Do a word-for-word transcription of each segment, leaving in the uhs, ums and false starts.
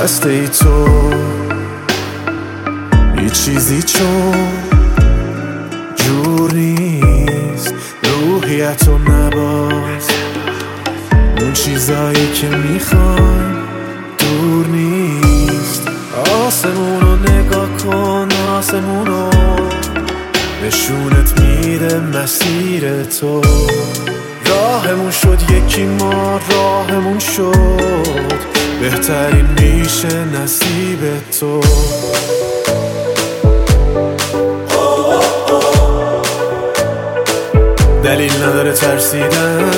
بسته ای تو هیچ چیزی چون جور نیست، روحیتو نباز، اون چیزایی که میخوایم دور نیست. آسمونو نگاه کن، آسمونو نشونت میده مسیر تو. راهمون شد یکی، ما راهمون شد بهترین میشه نصیب تو. دلیل نداره ترسیدن،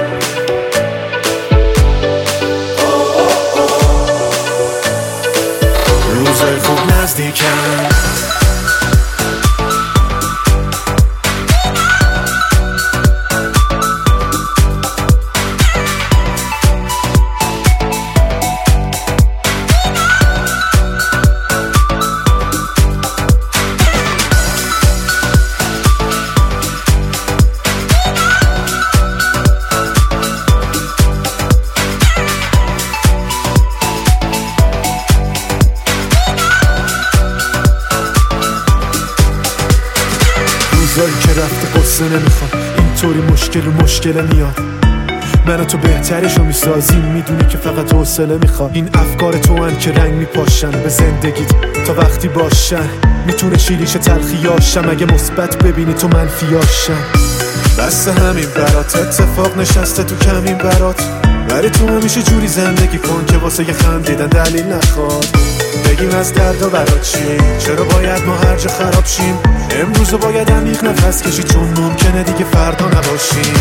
روزای خوب نزدیکن. روزایی که رفته قصه نمیخوام، اینطوری مشکل و مشکل میاد. من و تو بهترشو میسازیم، میدونی که فقط حوصله میخواد. این افکار تو هن که رنگ میپاشن به زندگیت تا وقتی باشن. میتونه شیریش تلخیاشم اگه مثبت ببینی تو منفیاشم. بس همین برات اتفاق نشسته تو کمین برات، ولی تو همیشه جوری زندگی کن که واسه یه خندیدن دلیل نخواد. بگیم از دردا برات چی، چرا باید ما هر جا خراب شیم. امروزو باید عمیق نفس کشی، چون ممکنه دیگه فردا نباشیم.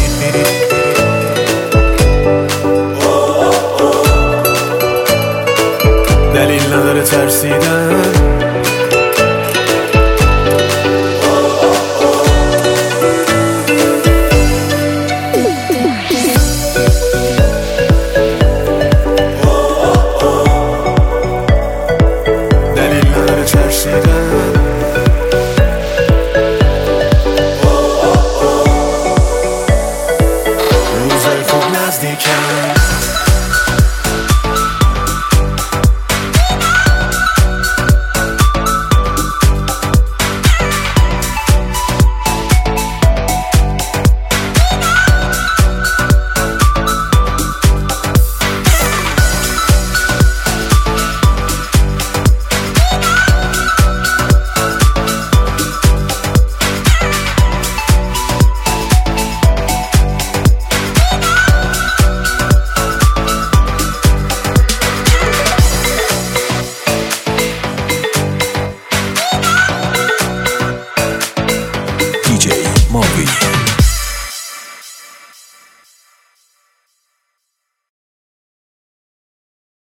دلیل نداره ترسیدن، دلیل نداره ترسیدن. روزای خوب نزدیکن.